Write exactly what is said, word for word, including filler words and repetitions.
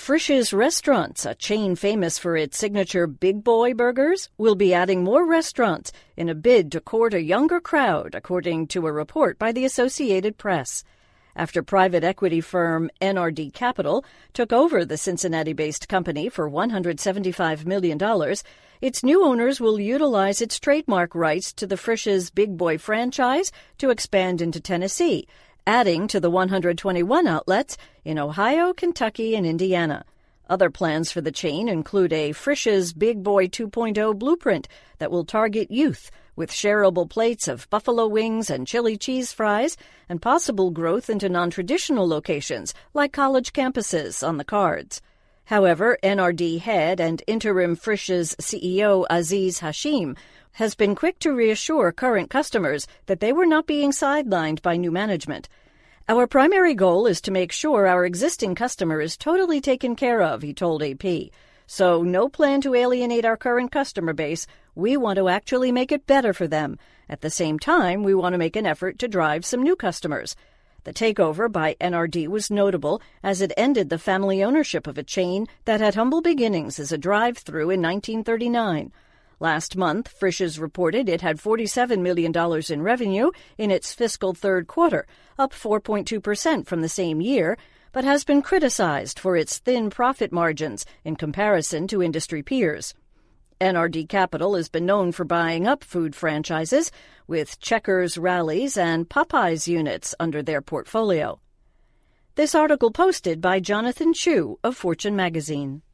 Frisch's Restaurants, a chain famous for its signature Big Boy burgers, will be adding more restaurants in a bid to court a younger crowd, according to a report by the Associated Press. After private equity firm N R D Capital took over the Cincinnati-based company for one hundred seventy-five million dollars, its new owners will utilize its trademark rights to the Frisch's Big Boy franchise to expand into Tennessee, adding to the one hundred twenty-one outlets in Ohio, Kentucky, and Indiana. Other plans for the chain include a Frisch's Big Boy two point oh blueprint that will target youth, with shareable plates of buffalo wings and chili cheese fries, and possible growth into non-traditional locations like college campuses on the cards. However, N R D head and interim Frisch's C E O Aziz Hashim has been quick to reassure current customers that they were not being sidelined by new management. Our primary goal is to make sure our existing customer is totally taken care of, he told A P. So no plan to alienate our current customer base. We want to actually make it better for them. At the same time, we want to make an effort to drive some new customers. The takeover by N R D was notable as it ended the family ownership of a chain that had humble beginnings as a drive-through in nineteen thirty-nine. Last month, Frisch's reported it had forty-seven million dollars in revenue in its fiscal third quarter, up four point two percent from the same year, but has been criticized for its thin profit margins in comparison to industry peers. N R D Capital has been known for buying up food franchises, with Checkers, Rally's, and Popeyes units under their portfolio. This article posted by Jonathan Chu of Fortune magazine.